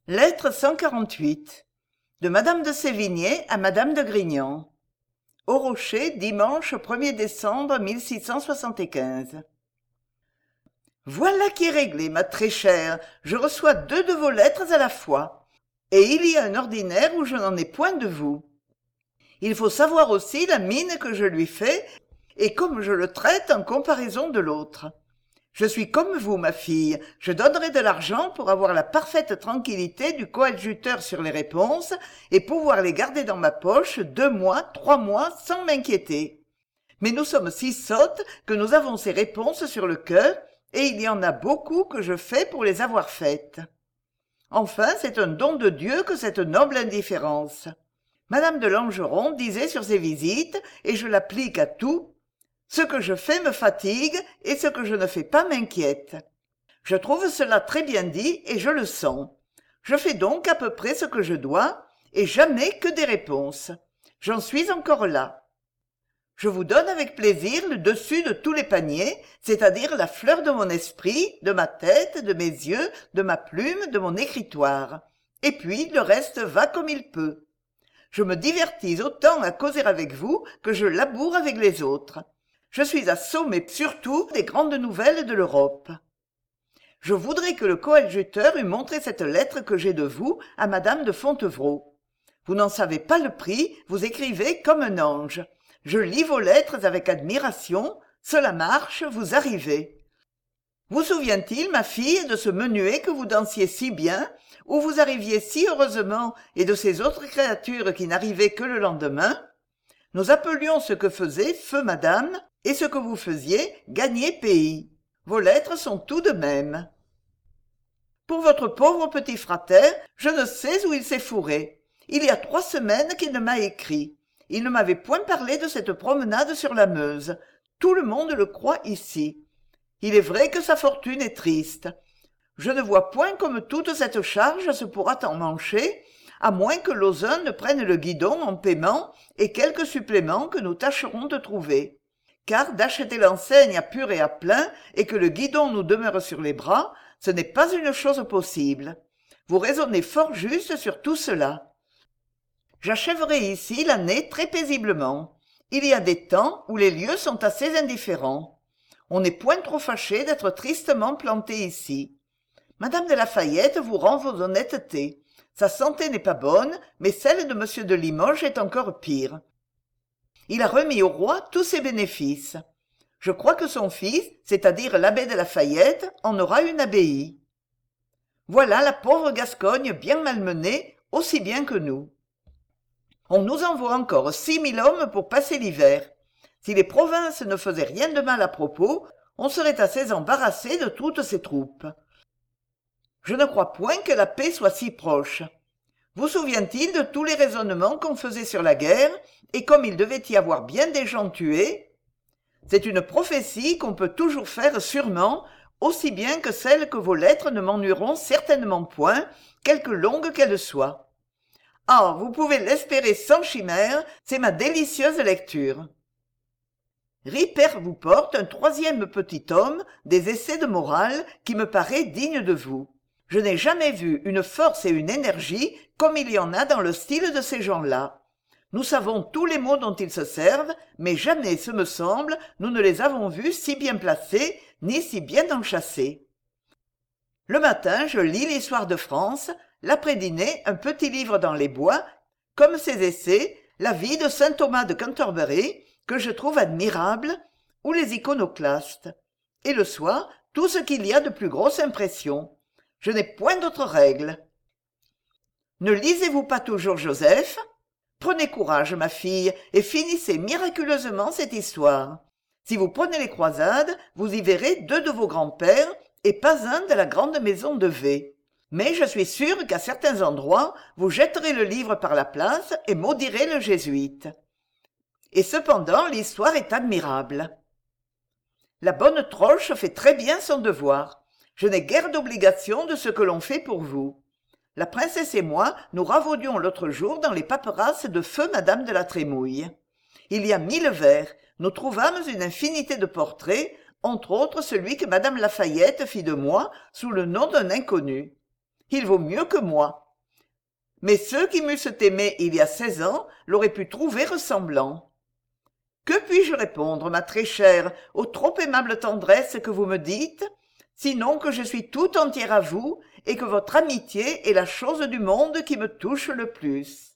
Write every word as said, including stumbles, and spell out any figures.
Lettre cent quarante-huit de Madame de Sévigné à Madame de Grignan. Au Rocher, dimanche premier décembre mille six cent soixante-quinze. Voilà qui est réglé, ma très chère. Je reçois deux de vos lettres à la fois. Et il y a un ordinaire où je n'en ai point de vous. Il faut savoir aussi la mine que je lui fais et comme je le traite en comparaison de l'autre. Je suis comme vous, ma fille, je donnerai de l'argent pour avoir la parfaite tranquillité du coadjuteur sur les réponses et pouvoir les garder dans ma poche deux mois, trois mois, sans m'inquiéter. Mais nous sommes si sottes que nous avons ces réponses sur le cœur, et il y en a beaucoup que je fais pour les avoir faites. Enfin, c'est un don de Dieu que cette noble indifférence. Madame de Langeron disait sur ses visites, et je l'applique à tout, ce que je fais me fatigue et ce que je ne fais pas m'inquiète. Je trouve cela très bien dit et je le sens. Je fais donc à peu près ce que je dois et jamais que des réponses. J'en suis encore là. Je vous donne avec plaisir le dessus de tous les paniers, c'est-à-dire la fleur de mon esprit, de ma tête, de mes yeux, de ma plume, de mon écritoire. Et puis le reste va comme il peut. Je me divertis autant à causer avec vous que je laboure avec les autres. Je suis assommé surtout des grandes nouvelles de l'Europe. Je voudrais que le coadjuteur eût montré cette lettre que j'ai de vous à Madame de Fontevraud. Vous n'en savez pas le prix, vous écrivez comme un ange. Je lis vos lettres avec admiration, cela marche, vous arrivez. Vous souvient-il, ma fille, de ce menuet que vous dansiez si bien, où vous arriviez si heureusement, et de ces autres créatures qui n'arrivaient que le lendemain? Nous appelions ce que faisait feu madame, et ce que vous faisiez gagner pays. Vos lettres sont tout de même. Pour votre pauvre petit frater, je ne sais où il s'est fourré. Il y a trois semaines qu'il ne m'a écrit. Il ne m'avait point parlé de cette promenade sur la Meuse. Tout le monde le croit ici. Il est vrai que sa fortune est triste. Je ne vois point comme toute cette charge se pourra emmancher, à moins que Lauzun ne prenne le guidon en paiement et quelques suppléments que nous tâcherons de trouver. Car d'acheter l'enseigne à pur et à plein et que le guidon nous demeure sur les bras, ce n'est pas une chose possible. Vous raisonnez fort juste sur tout cela. J'achèverai ici l'année très paisiblement. Il y a des temps où les lieux sont assez indifférents. On n'est point trop fâché d'être tristement planté ici. Madame de Lafayette vous rend vos honnêtetés. Sa santé n'est pas bonne, mais celle de Monsieur de Limoges est encore pire. Il a remis au roi tous ses bénéfices. Je crois que son fils, c'est-à-dire l'abbé de Lafayette, en aura une abbaye. Voilà la pauvre Gascogne bien malmenée, aussi bien que nous. On nous envoie encore six mille hommes pour passer l'hiver. Si les provinces ne faisaient rien de mal à propos, on serait assez embarrassé de toutes ces troupes. Je ne crois point que la paix soit si proche. Vous souvient-il de tous les raisonnements qu'on faisait sur la guerre, et comme il devait y avoir bien des gens tués? C'est une prophétie qu'on peut toujours faire sûrement, aussi bien que celle que vos lettres ne m'ennuieront certainement point, quelque longue qu'elle soit. Ah, vous pouvez l'espérer sans chimère, c'est ma délicieuse lecture. Ripert vous porte un troisième petit tome, des essais de morale, qui me paraît digne de vous. Je n'ai jamais vu une force et une énergie comme il y en a dans le style de ces gens-là. Nous savons tous les mots dont ils se servent, mais jamais, ce me semble, nous ne les avons vus si bien placés, ni si bien enchâssés. Le matin, je lis l'histoire de France, l'après-dîner, un petit livre dans les bois, comme ces essais, la vie de saint Thomas de Canterbury, que je trouve admirable, ou les iconoclastes. Et le soir, tout ce qu'il y a de plus grosse impression. Je n'ai point d'autre règle. Ne lisez-vous pas toujours Joseph? Prenez courage, ma fille, et finissez miraculeusement cette histoire. Si vous prenez les croisades, vous y verrez deux de vos grands-pères, et pas un de la grande maison de V. Mais je suis sûre qu'à certains endroits, vous jetterez le livre par la place et maudirez le jésuite. Et cependant, l'histoire est admirable. La bonne Troche fait très bien son devoir. Je n'ai guère d'obligation de ce que l'on fait pour vous. La princesse et moi nous ravaudions l'autre jour dans les paperasses de feu madame de la Trémouille. Il y a mille vers, nous trouvâmes une infinité de portraits, entre autres celui que madame Lafayette fit de moi sous le nom d'un inconnu. il vaut mieux que moi. Mais ceux qui m'eussent aimé il y a seize ans l'auraient pu trouver ressemblant. Que puis-je répondre, ma très chère, aux trop aimables tendresses que vous me dites, sinon que je suis tout entière à vous et que votre amitié est la chose du monde qui me touche le plus.